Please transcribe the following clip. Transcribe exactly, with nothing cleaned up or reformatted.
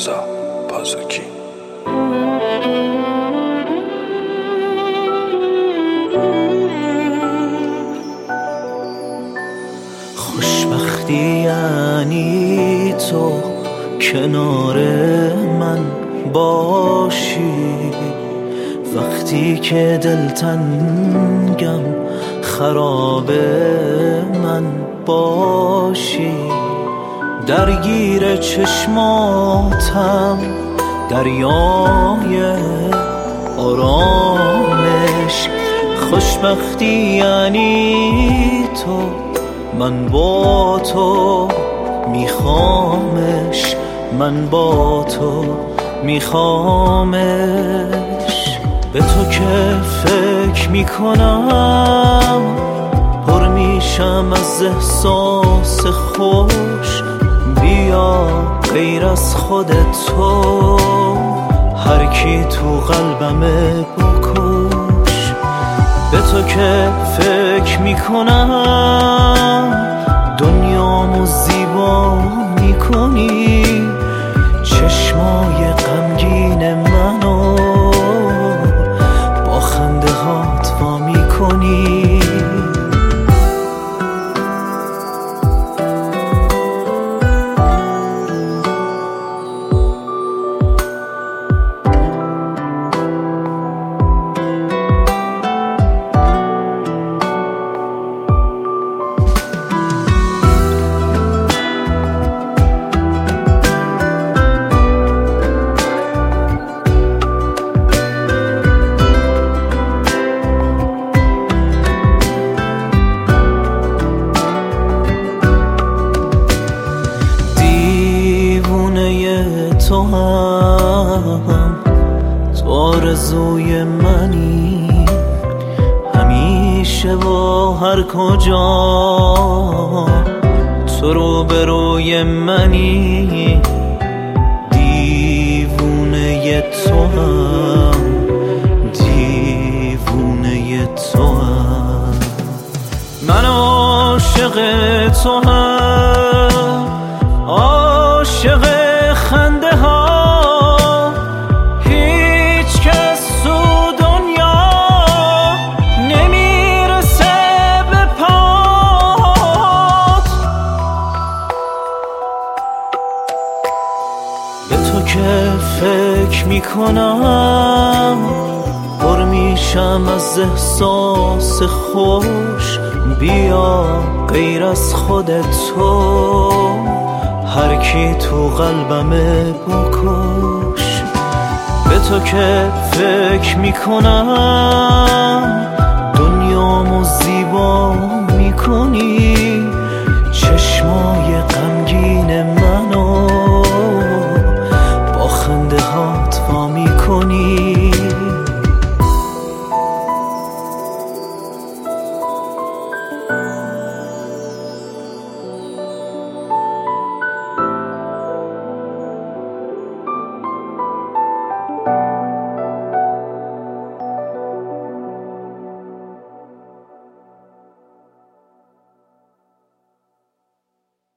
رضا پازوکی. خوشبختی یعنی تو کنار من باشی، وقتی که دلتنگم خرابه من باشی، درگیر چشماتم دریای آرامش. خوشبختی یعنی تو، من با تو میخوامش، من با تو میخوامش. به تو که فکر میکنم پر میشم از احساس خوش. بیا غیر از خود تو هر کی تو قلبمه بکش. به تو که فکر میکنم دنیامو زیبا میکنی، چشمای غمگین منو با خنده هات وا میکنی. تو هم تو آرزوی منی، همیشه با هر کجا تو رو به روی منی. دیوونه تو هم دیوونه تو هم من عاشق تو هم عاشق خنده ها. هیچ کس تو دنیا نمیرسه به پات. به تو که فکر میکنم پر میشم از احساس خوش. بیا غیر از خود تو هر کی تو قلبمه بکش. به تو که فکر میکنم دنیامو زیبا میکنی، چشمای غمگین